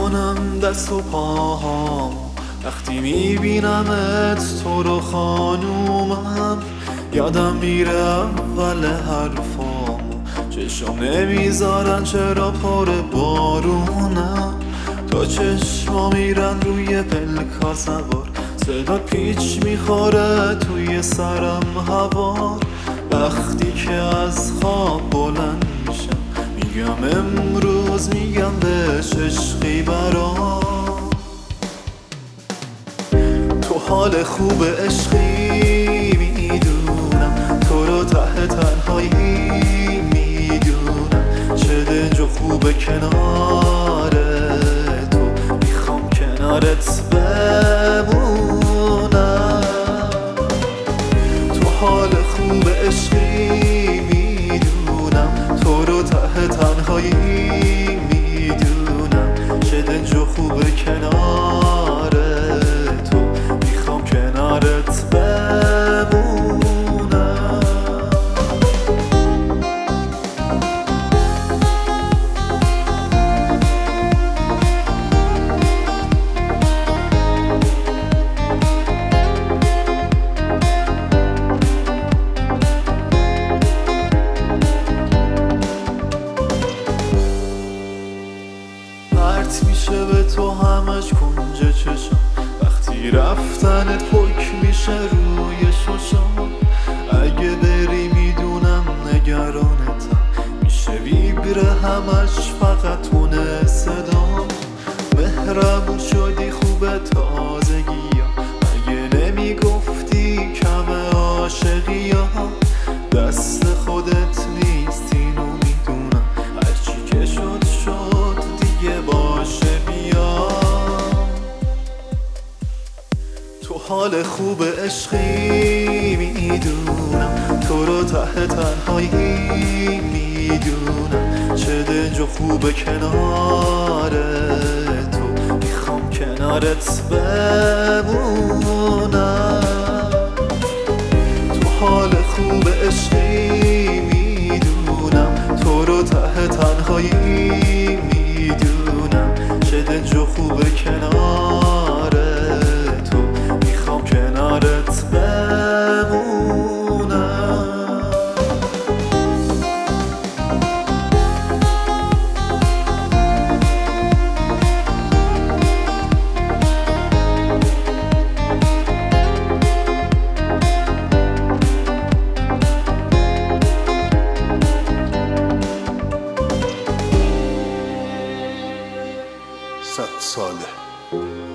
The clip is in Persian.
میکنم دست و پاهام وقتی میبینمت تو رو خانومم. یادم میره اول حرفام، چشم نمیذارن چرا پر بارونم. تا چشما میرن روی پلکا سوار، صدا پیچ میخوره توی سرم هوا. وقتی که از خواب بلند میشم میگم امروز، میگم بهش عشقی برام. تو حال خوب عشقی میدونم، تو رو ته تنهایی میدونم. چه دنج و خوب کنار تو، میخوام کنارت بمونم. تو حال خوب عشقی میدونم، تو رو ته تنهایی میدونم. چه دنج و خوب کنار تو، میخوام کنارت بمونم. پرت میشه به تو همش کنج چشم، وقتی رفتنت پک میشه روی ششم. اگه بری میدونم نگرانتم، میشه ویبره همش فقط تونه صدام. مهربون شدی خوبه تازگی ها، اگه نمیگفتی کم عاشقی ها. دست خودت نیست اینو میدونم، هرچی که شد شد دیگه باشه بیا. تو حال خوب عشقی میدونم، تو رو ته تنهایی میدونم. چه دنج و خوب کنار تو، میخوام کنارت بمونم. تو حال خوب عشقی میدونم، تو رو ته تنهایی میدونم. چه دنج و خوب کنار تو، میخوام کنارت بمونم. صد ساله